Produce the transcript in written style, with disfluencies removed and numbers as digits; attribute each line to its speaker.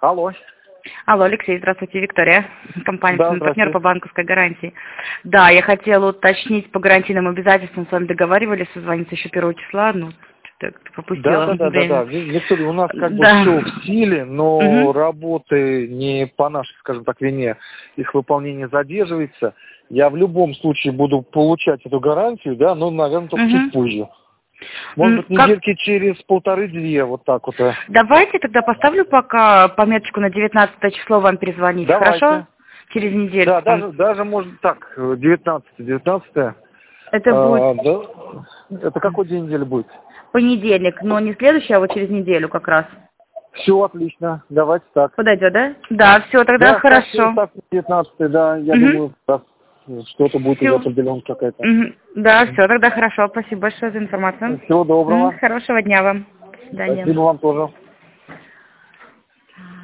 Speaker 1: Алло.
Speaker 2: Алло, Алексей, здравствуйте, Виктория, компания
Speaker 1: Да,
Speaker 2: партнер по банковской гарантии. Да, я хотела уточнить по гарантийным обязательствам, с вами договаривались созвониться еще 1 числа, ну, что-то пропустила время.
Speaker 1: Виктория, у нас как бы
Speaker 2: Да.
Speaker 1: все в силе, но работы не по нашей, скажем так, вине, их выполнение задерживается. Я в любом случае буду получать эту гарантию, да, но, наверное, только чуть позже. Может быть, недельки через 1,5-2, вот так вот.
Speaker 2: Давайте тогда поставлю пока пометочку на 19 число вам перезвонить,
Speaker 1: Давайте.
Speaker 2: хорошо? Через неделю.
Speaker 1: Да, даже может так, 19.
Speaker 2: Это будет
Speaker 1: Да. Это какой день недели будет?
Speaker 2: понедельник, но не следующий, а вот через неделю как раз.
Speaker 1: Все отлично, давайте так.
Speaker 2: Подойдет, да? Да, все, тогда
Speaker 1: Да,
Speaker 2: хорошо.
Speaker 1: так, 19, да, я думаю, что-то будет уже определенка какая-то.
Speaker 2: Да, все, тогда хорошо. Спасибо большое за информацию.
Speaker 1: Всего доброго.
Speaker 2: Хорошего дня вам. До свидания.
Speaker 1: Спасибо вам тоже.